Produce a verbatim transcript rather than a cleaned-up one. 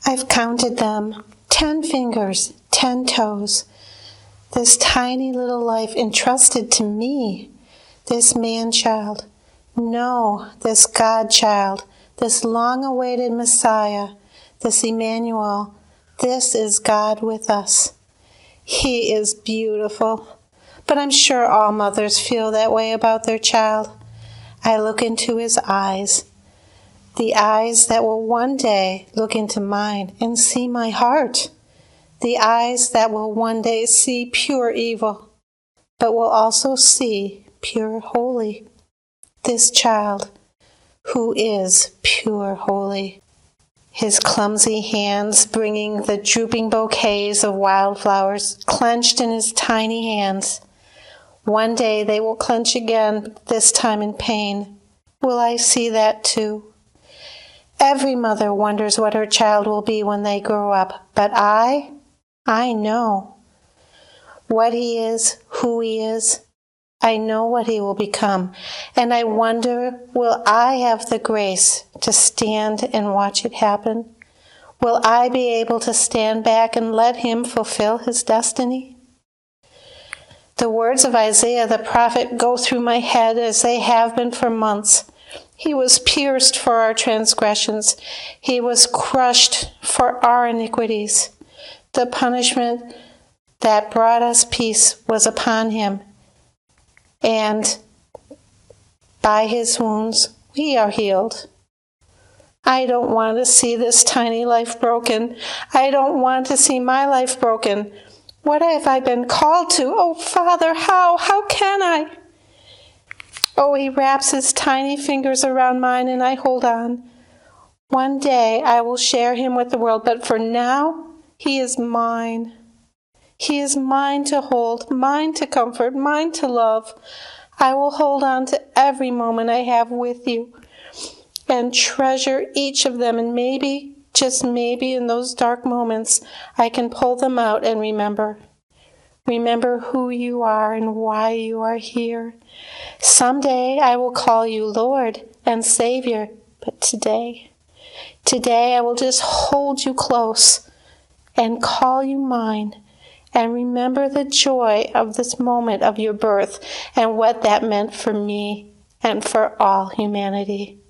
I've counted them. Ten fingers, ten toes. This tiny little life entrusted to me. This man-child. No, this God-child. This long-awaited Messiah. This Emmanuel. This is God with us. He is beautiful. But I'm sure all mothers feel that way about their child. I look into his eyes. The eyes that will one day look into mine and see my heart. The eyes that will one day see pure evil, but will also see pure holy. This child who is pure holy. His clumsy hands bringing the drooping bouquets of wildflowers clenched in his tiny hands. One day they will clench again, this time in pain. Will I see that too? Every mother wonders what her child will be when they grow up, but I, I know what he is, who he is. I know what he will become, and I wonder, will I have the grace to stand and watch it happen? Will I be able to stand back and let him fulfill his destiny? The words of Isaiah the prophet go through my head as they have been for months. He was pierced for our transgressions. He was crushed for our iniquities. The punishment that brought us peace was upon him. And by his wounds, we are healed. I don't want to see this tiny life broken. I don't want to see my life broken. What have I been called to? Oh, Father, how? How can I? Oh, he wraps his tiny fingers around mine and I hold on. One day I will share him with the world, but for now, he is mine. He is mine to hold, mine to comfort, mine to love. I will hold on to every moment I have with you and treasure each of them, and maybe, just maybe in those dark moments, I can pull them out and remember. Remember who you are and why you are here. Someday I will call you Lord and Savior, but today, today I will just hold you close and call you mine and remember the joy of this moment of your birth and what that meant for me and for all humanity.